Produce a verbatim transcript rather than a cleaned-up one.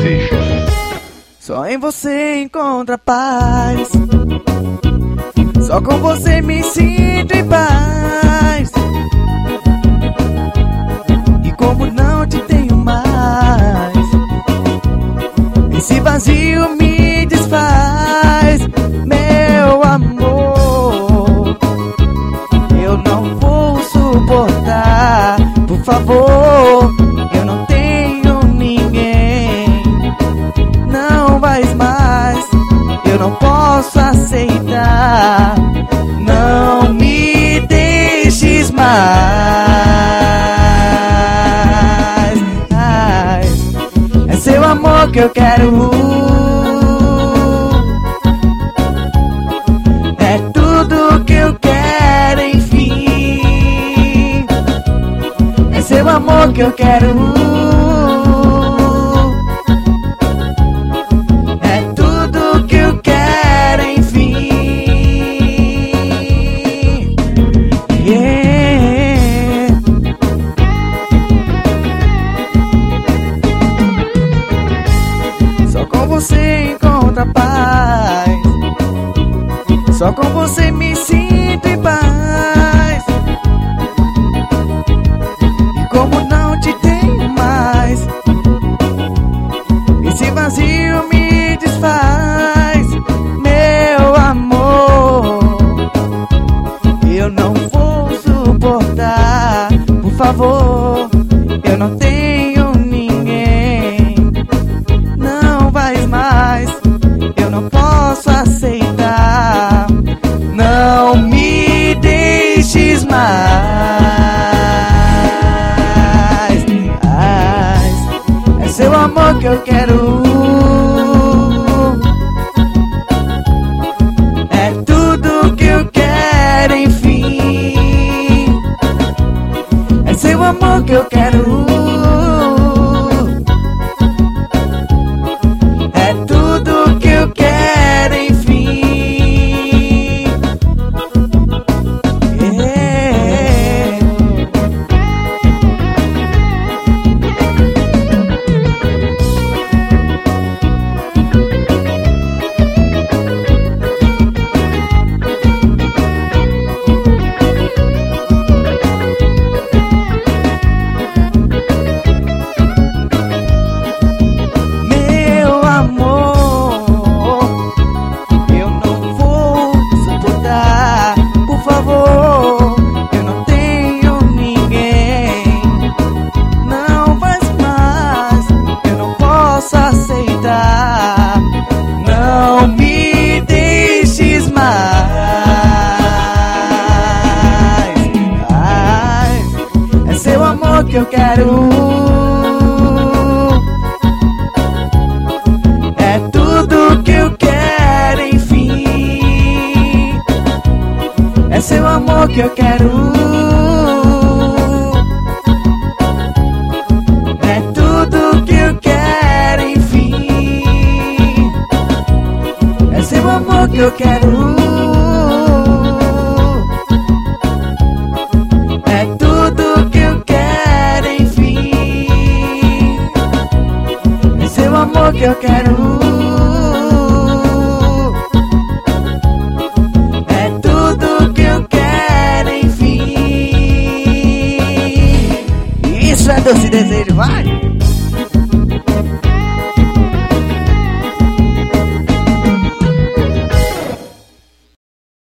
Seixas. Só em você encontra paz, só com você me sinto em paz. E como não te tenho mais, esse vazio me desfaz. Meu amor, eu não vou suportar. Por favor, eu não tenho ninguém. Não vais mais, eu não posso aceitar. Não me deixes mais. Ai, é seu amor que eu quero. É tudo que eu quero, enfim. É seu amor que eu quero. Você encontra paz, só com você me sinto em paz. E como não te tenho mais, esse vazio me desfaz. Meu amor, eu não vou suportar. Por favor, eu não tenho ninguém. Não vais mais, eu não posso aceitar. Não me deixes mais. Ai, é seu amor que eu quero. É tudo que eu quero, enfim. É seu amor que eu quero. Eu não tenho ninguém. Não vais mais, eu não posso aceitar. Não me deixes mais. Ai, é seu amor que eu quero. É tudo que eu quero, enfim. É seu amor que eu quero. É tudo que eu quero, enfim. É seu amor que eu quero. É tudo que eu quero, enfim. É seu amor que eu quero. Isso é doce desejo, vai!